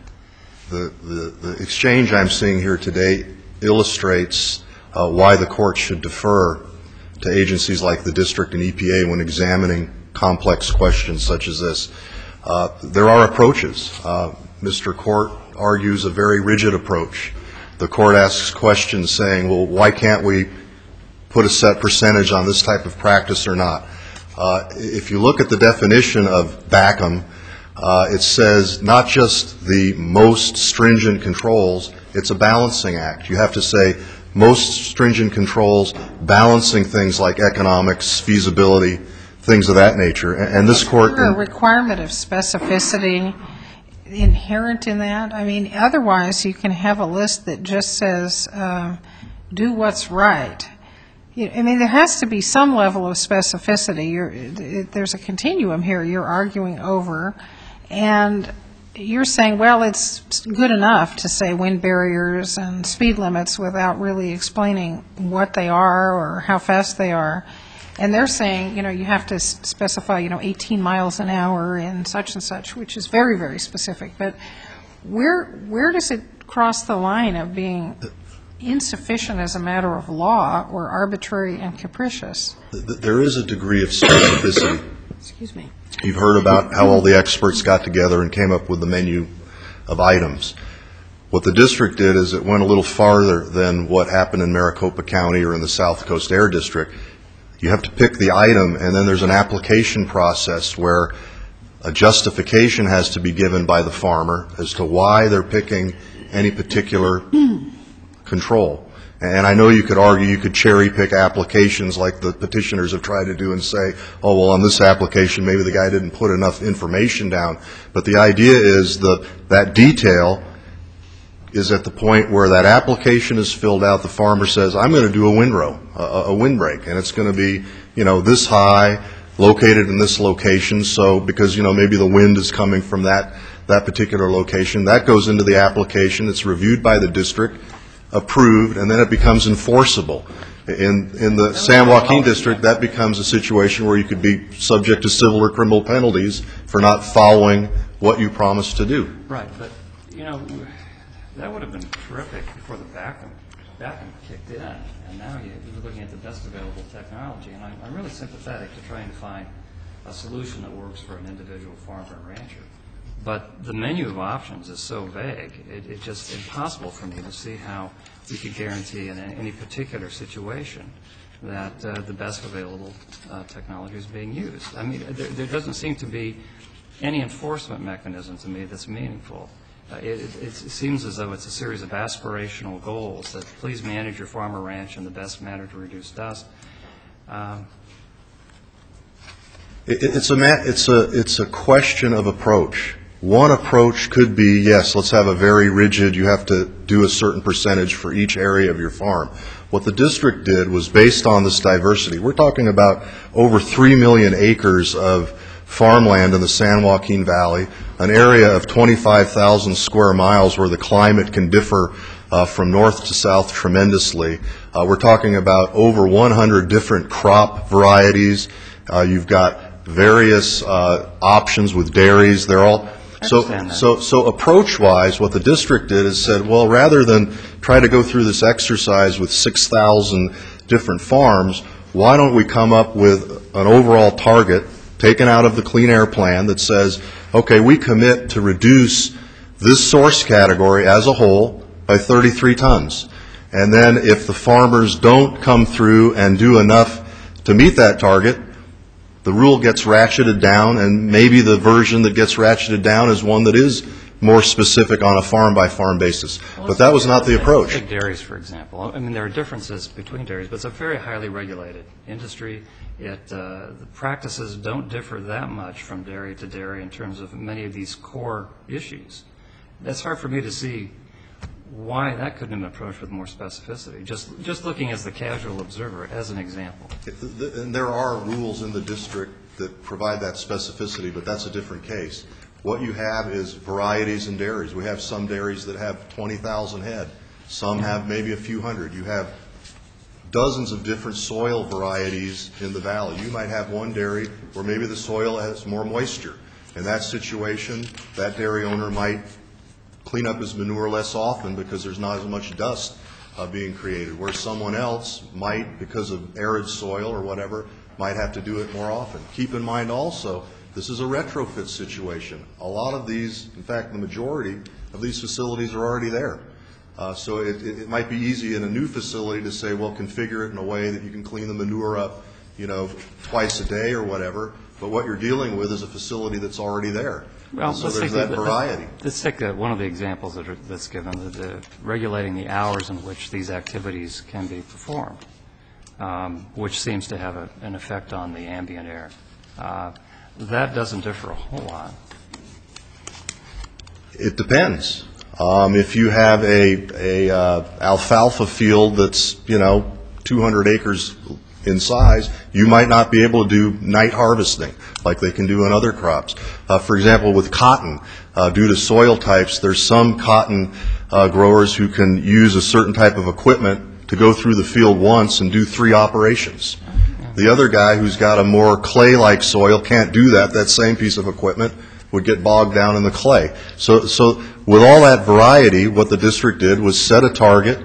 the, the, the exchange I'm seeing here today illustrates uh, why the court should defer to agencies like the district and E P A when examining complex questions such as this. Uh, there are approaches. Uh, Mister Court argues a very rigid approach. The court asks questions saying, well, why can't we put a set percentage on this type of practice or not? Uh, if you look at the definition of B A C M, uh, it says not just the most stringent controls, it's a balancing act. You have to say most stringent controls, balancing things like economics, feasibility, things of that nature. And, and this court...
Is there a requirement of specificity inherent in that? I mean, otherwise you can have a list that just says, uh, do what's right. You- I mean, there has to be some level of specificity. You're, it, there's a continuum here you're arguing over, and you're saying, well, it's good enough to say wind barriers and speed limits without really explaining what they are or how fast they are. And they're saying, you know, you have to s- specify, you know, eighteen miles an hour and such and such, which is very, very specific. But where where does it cross the line of being insufficient as a matter of law or arbitrary and capricious?
th- There is a degree of specificity.
Excuse me.
You've heard about how all the experts got together and came up with the menu of items. What the district did is it went a little farther than what happened in Maricopa County or in the South Coast Air District. You have to pick the item, and then there's an application process where a justification has to be given by the farmer as to why they're picking any particular control. And I know you could argue, you could cherry pick applications like the petitioners have tried to do and say, oh, well, on this application, maybe the guy didn't put enough information down. But the idea is the, that detail is at the point where that application is filled out, the farmer says, I'm going to do a windrow, a, a windbreak, and it's going to be, you know, this high, located in this location, so because, you know, maybe the wind is coming from that, that particular location. That goes into the application, it's reviewed by the district, approved, and then it becomes enforceable. In, in the San Joaquin district, that becomes a situation where you could be subject to civil or criminal penalties for not following what you promised to do.
right, but, you know, that would have been terrific before the B A C M, B A C M kicked in, and now you- you're looking at the best available technology, and I'm, I'm really sympathetic to trying to find a solution that works for an individual farmer and rancher. But the menu of options is so vague, it, it's just impossible for me to see how we could guarantee in any particular situation that uh, the best available uh, technology is being used. I mean, there, there doesn't seem to be any enforcement mechanism to me that's meaningful. Uh, it, it, it seems as though it's a series of aspirational goals that please manage your farm or ranch in the best manner to reduce dust. Um,
It, it's a ma- it's a it's a question of approach. One approach could be, yes, let's have a very rigid, you have to do a certain percentage for each area of your farm. What the district did was based on this diversity. We're talking about over three million acres of farmland in the San Joaquin Valley, an area of twenty-five thousand square miles where the climate can differ uh, from north to south tremendously. Uh, we're talking about over one hundred different crop varieties. Uh, you've got various uh, options with dairies. They're all so so so approach-wise, what the district did is said, well, rather than try to go through this exercise with six thousand different farms, why don't we come up with an overall target taken out of the Clean Air Plan that says, okay, we commit to reduce this source category as a whole by thirty-three tons. And then if the farmers don't come through and do enough to meet that target, the rule gets ratcheted down, and maybe the version that gets ratcheted down is one that is more specific on a farm-by-farm basis.
Well,
but that was not the approach.
Take dairies, for example. I mean, there are differences between dairies, but it's a very highly regulated industry. It, uh, the practices don't differ that much from dairy to dairy in terms of many of these core issues. It's hard for me to see why that couldn't have been approached with more specificity, just just looking as the casual observer, as an example.
And there are rules in the district that provide that specificity, but that's a different case. What you have is varieties in dairies. We have some dairies that have twenty thousand head. Some have maybe a few hundred. You have dozens of different soil varieties in the valley. You might have one dairy where maybe the soil has more moisture. In that situation, that dairy owner might clean up his manure less often because there's not as much dust uh, being created, where someone else might, because of arid soil or whatever, might have to do it more often. Keep in mind also, this is a retrofit situation. A lot of these, in fact, the majority of these facilities are already there. Uh, so it, it, it might be easy in a new facility to say, well, configure it in a way that you can clean the manure up, you know, twice a day or whatever. But what you're dealing with is a facility that's already there.
Well,
so
let's
there's
take
that
the,
variety.
Let's take the, one of the examples that are, that's given, the, the regulating the hours in which these activities can be performed, um, which seems to have a, an effect on the ambient air. Uh, that doesn't differ a whole lot.
It depends. Um, if you have a, a uh, alfalfa field that's, you know, two hundred acres in size, you might not be able to do night harvesting like they can do in other crops. Uh, for example, with cotton, uh, due to soil types, there's some cotton uh, growers who can use a certain type of equipment to go through the field once and do three operations. The other guy who's got a more clay-like soil can't do that. That same piece of equipment would get bogged down in the clay. So, so with all that variety, what the district did was set a target,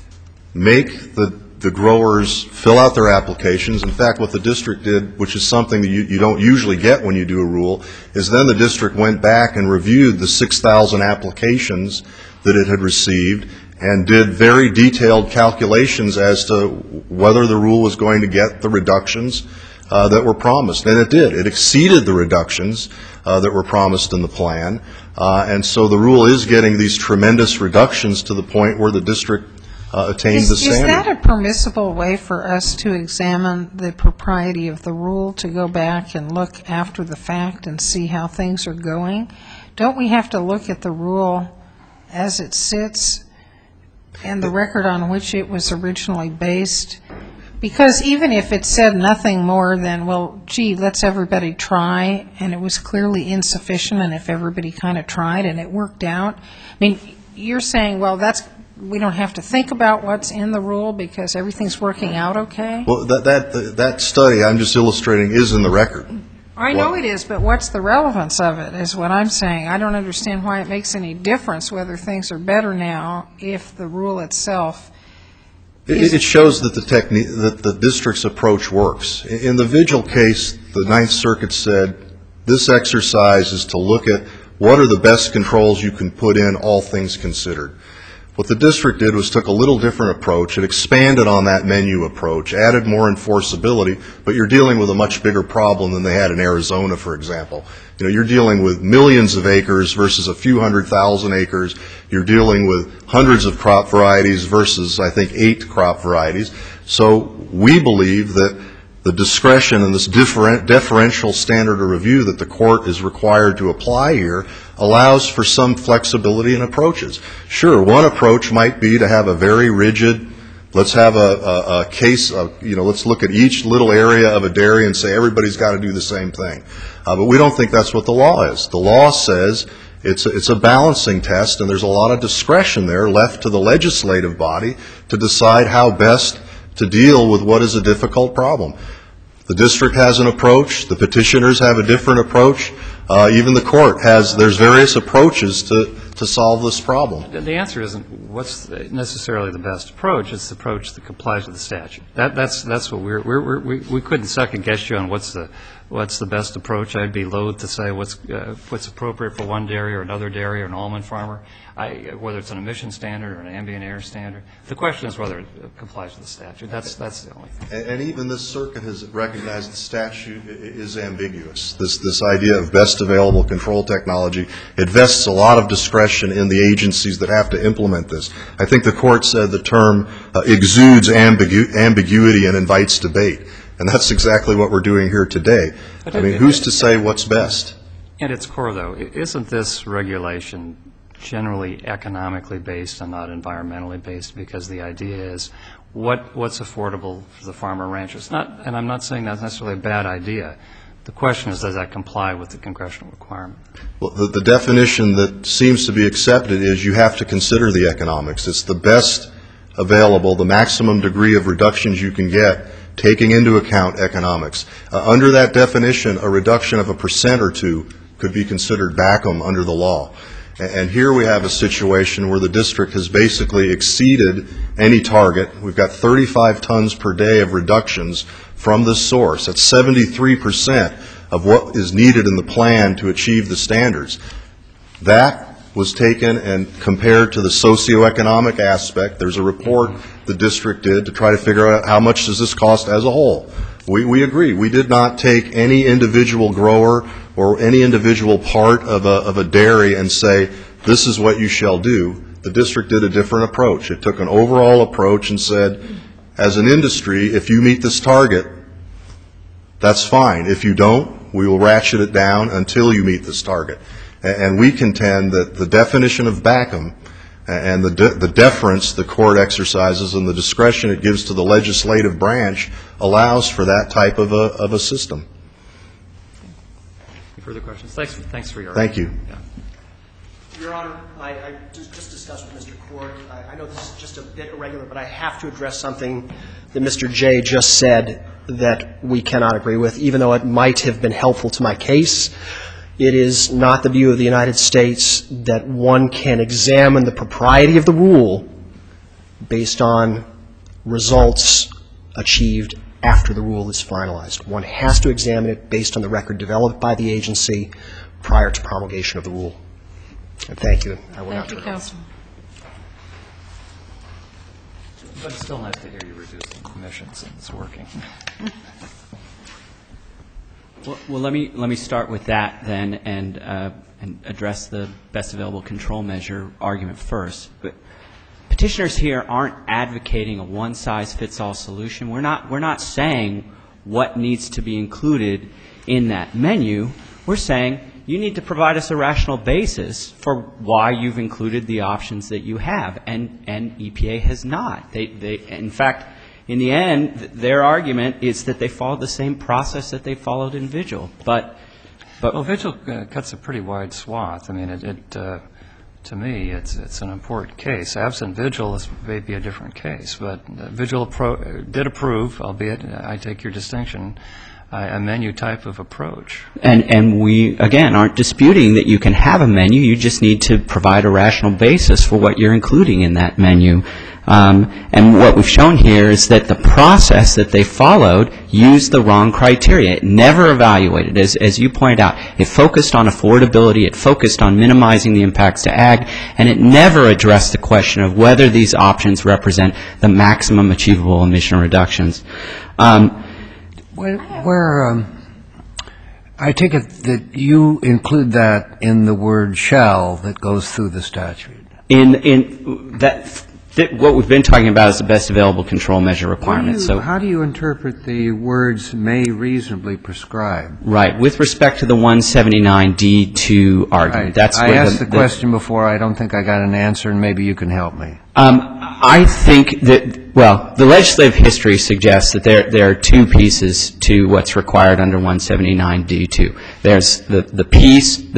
make the the growers fill out their applications. In fact, what the district did, which is something that you, you don't usually get when you do a rule, is then the district went back and reviewed the six thousand applications that it had received and did very detailed calculations as to whether the rule was going to get the reductions uh, that were promised. And it did. It exceeded the reductions uh, that were promised in the plan. Uh, and so the rule is getting these tremendous reductions to the point where the district Uh, attained
is,
the standard.
Is that a permissible way for us to examine the propriety of the rule, to go back and look after the fact and see how things are going? Don't we have to look at the rule as it sits and the record on which it was originally based? Because even if it said nothing more than, well, gee, let's everybody try, and it was clearly insufficient, and if everybody kind of tried and it worked out, I mean, you're saying, well, that's we don't have to think about what's in the rule because everything's working out okay?
Well, that that that study I'm just illustrating is in the record.
I know it is, but what's the relevance of it is what I'm saying. I don't understand why it makes any difference whether things are better now if the rule itself
It, it shows that the technique, that the district's approach works. In the Vigil case, the Ninth Circuit said this exercise is to look at what are the best controls you can put in, all things considered. What the district did was took a little different approach. It expanded on that menu approach, added more enforceability, but you're dealing with a much bigger problem than they had in Arizona, for example. You know, you're dealing with millions of acres versus a few hundred thousand acres. You're dealing with hundreds of crop varieties versus, I think, eight crop varieties. So we believe that the discretion and this different, deferential standard of review that the court is required to apply here allows for some flexibility in approaches. Sure, one approach might be to have a very rigid, let's have a, a, a case, of, you know, let's look at each little area of a dairy and say everybody's got to do the same thing. Uh, but we don't think that's what the law is. The law says It's a, it's a balancing test, and there's a lot of discretion there left to the legislative body to decide how best to deal with what is a difficult problem. The district has an approach. The petitioners have a different approach. Uh, even the court has, there's various approaches to, to solve this problem.
The answer isn't what's necessarily the best approach. It's the approach that complies with the statute. That, that's, that's what we're, we're, we're, we we couldn't second guess you on what's the, what's the best approach. I'd be loath to say what's, uh, what's appropriate for one dairy or another dairy or an almond farmer, I, whether it's an emission standard or an ambient air standard. The question is whether it complies with the statute. That's, that's the only thing.
And, and even this circuit has recognized the statute is ambiguous. This, this idea of best available control technology, it vests a lot of discretion in the agencies that have to implement this. I think the court said the term uh, exudes ambigu- ambiguity and invites debate. And that's exactly what we're doing here today. I mean, who's to say what's best?
At its core, though, isn't this regulation generally economically based and not environmentally based? Because the idea is what, what's affordable for the farmer rancher. It's not, and I'm not saying that's necessarily a bad idea. The question is, does that comply with the congressional requirement?
Well, the, the definition that seems to be accepted is you have to consider the economics. It's the best available, the maximum degree of reductions you can get, taking into account economics. Uh, under that definition, a reduction of a percent or two could be considered back 'em under the law. And, and here we have a situation where the district has basically exceeded any target. We've got thirty-five tons per day of reductions from this source. That's seventy-three percent of what is needed in the plan to achieve the standards. That was taken and compared to the socioeconomic aspect. There's a report the district did to try to figure out how much does this cost as a whole. We, we agree. We did not take any individual grower or any individual part of a, of a dairy and say, this is what you shall do. The district did a different approach. It took an overall approach and said, as an industry, if you meet this target, that's fine. If you don't, we will ratchet it down until you meet this target. And we contend that the definition of back 'em and the, de- the deference the court exercises and the discretion it gives to the legislative branch allows for that type of a, of a system.
Any further questions? Thanks, thanks for your
Thank you.
Yeah.
Your Honor, I, I just, just discussed with Mister Court. I, I know this is just a bit irregular, but I have to address something that Mister Jay just said that we cannot agree with, even though it might have been helpful to my case. It is not the view of the United States that one can examine the propriety of the rule based on results achieved after the rule is finalized. One has to examine it based on the record developed by the agency prior to promulgation of the rule. And thank you. I will now
Thank you,
turn it over.
Counsel.
But it's still nice to hear you reducing emissions and it's working.
Well, well, let me let me start with that then, and uh, and address the best available control measure argument first. But petitioners here aren't advocating a one-size-fits-all solution. We're not we're not saying what needs to be included in that menu. We're saying you need to provide us a rational basis for why you've included the options that you have, and and E P A has not. They they in fact. In the end, their argument is that they followed the same process that they followed in Vigil. But, but
well, Vigil uh, cuts a pretty wide swath. I mean, it, it uh, to me, it's it's an important case. Absent Vigil, this may be a different case. But uh, Vigil appro- did approve, albeit I take your distinction, uh, a menu type of approach.
And and we again aren't disputing that you can have a menu. You just need to provide a rational basis for what you're including in that menu. Um, and what we've shown here is that the process that they followed used the wrong criteria. It never evaluated, as, as you pointed out. It focused on affordability. It focused on minimizing the impacts to ag. And it never addressed the question of whether these options represent the maximum achievable emission reductions. Um,
Where, where um, I take it that you include that in the word shall that goes through the statute.
in, in that... What we've been talking about is the best available control measure requirement.
You,
so,
how do you interpret the words may reasonably prescribe?
Right. With respect to the one seventy-nine D two argument,
Right.
that's
I
where
asked
the,
the question before. I don't think I got an answer, and maybe you can help me.
Um, I think that, well, the legislative history suggests that there there are two pieces to what's required under one seventy-nine D two. There's the, the piece that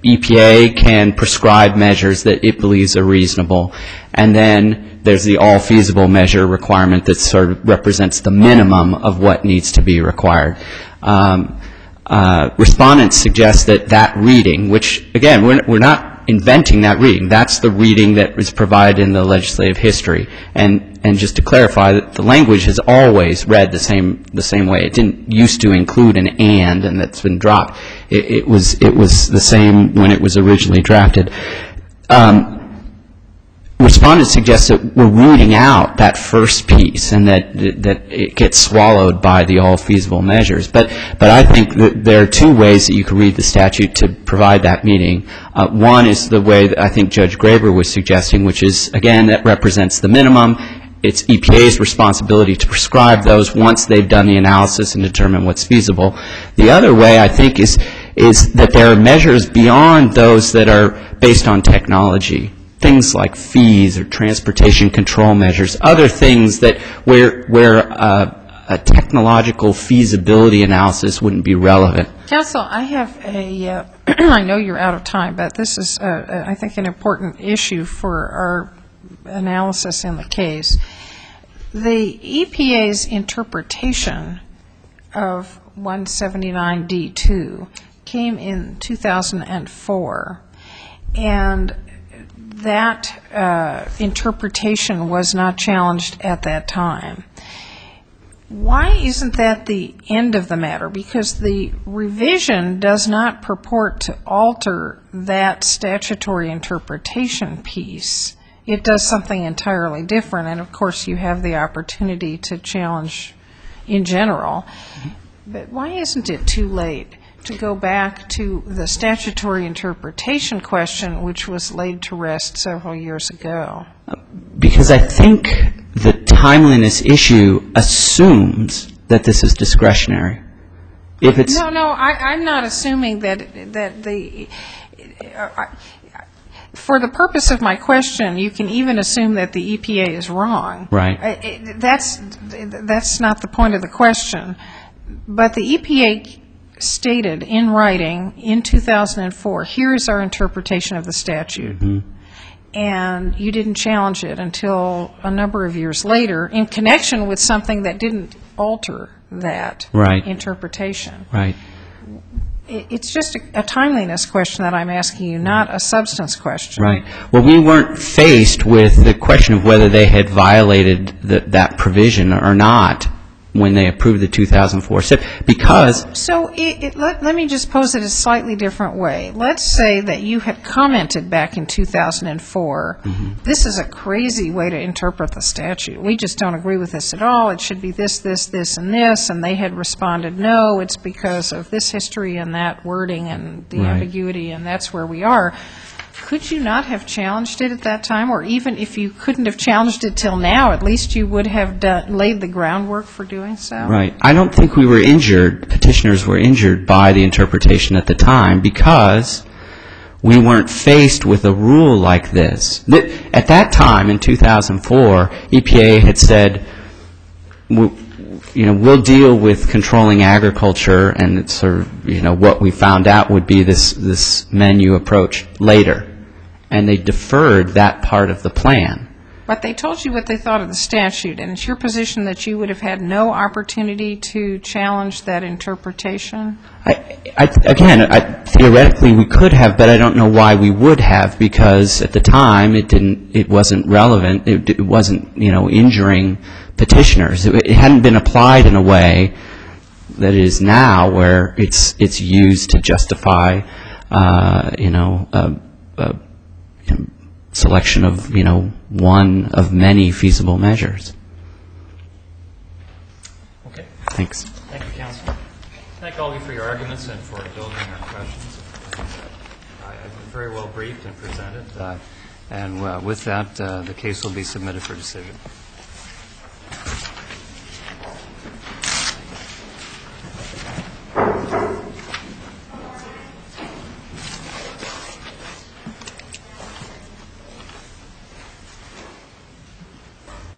E P A can prescribe measures that it believes are reasonable, and then there's the all feasible measure requirement that sort of represents the minimum of what needs to be required. Um, uh, respondents suggest that that reading, which again, we're, we're not inventing that reading, that's the reading that was provided in the legislative history. And, and just to clarify, that the language has always read the same, the same way. It didn't used to include an and, and that's been dropped. It, it was, it was the same when it was originally drafted. Um, Respondents suggest that we're rooting out that first piece and that that it gets swallowed by the all feasible measures. But but I think that there are two ways that you could read the statute to provide that meaning. Uh, one is the way that I think Judge Graber was suggesting, which is, again, that represents the minimum. It's E P A's responsibility to prescribe those once they've done the analysis and determine what's feasible. The other way, I think, is is that there are measures beyond those that are based on technology. Things like fees or transportation control measures, other things that where where uh, a technological feasibility analysis wouldn't be relevant.
Counsel, I have a, uh, I know you're out of time, but this is, uh, I think, an important issue for our analysis in the case. The E P A's interpretation of one seventy-nine D two came in two thousand four, and that uh, interpretation was not challenged at that time. Why isn't that the end of the matter? Because the revision does not purport to alter that statutory interpretation piece. It does something entirely different, and of course you have the opportunity to challenge in general. But why isn't it too late to go back to the statutory interpretation question, which was laid to rest several years ago?
Because I think the timeliness issue assumes that this is discretionary. If it's
no, no, I, I'm not assuming that that the. Uh, I, For the purpose of my question, you can even assume that the E P A is wrong.
Right.
I, it, that's that's not the point of the question. But the E P A stated in writing in two thousand four, here is our interpretation of the statute. Mm-hmm. And you didn't challenge it until a number of years later in connection with something that didn't alter that
right.
interpretation.
Right.
It's just a, a timeliness question that I'm asking you, not a substance question.
Right. Well, we weren't faced with the question of whether they had violated the, that provision or not when they approved the two thousand four S I P, because...
So it, it, let, let me just pose it a slightly different way. Let's say that you had commented back in two thousand four, mm-hmm. this is a crazy way to interpret the statute. We just don't agree with this at all. It should be this, this, this, and this. And they had responded, no, it's because of this history and that wording and the
right.
ambiguity, and that's where we are. Could you not have challenged it at that time? Or even if you couldn't have challenged it till now, at least you would have done, laid the groundwork for doing so?
Right. I don't think we were injured, petitioners were injured by the interpretation at the time because we weren't faced with a rule like this. At that time, in two thousand four, E P A had said, you know, we'll deal with controlling agriculture, and it's sort of, you know, what we found out would be this, this menu approach later. And they deferred that part of the plan.
But they told you what they thought of the statute, and it's your position that you would have had no opportunity to challenge that interpretation?
I, I, again, I, theoretically we could have, but I don't know why we would have, because at the time it didn't, it wasn't relevant. It, it wasn't, you know, injuring petitioners. It, it hadn't been applied in a way that it is now, where it's it's used to justify, uh, you know, a, a selection of, you know, one of many feasible measures.
Okay.
Thanks.
Thank you, counsel. Thank all of you for your arguments and for indulging our questions. Uh, I've been very well briefed and presented. Uh, and uh, with that, uh, the case will be submitted for decision.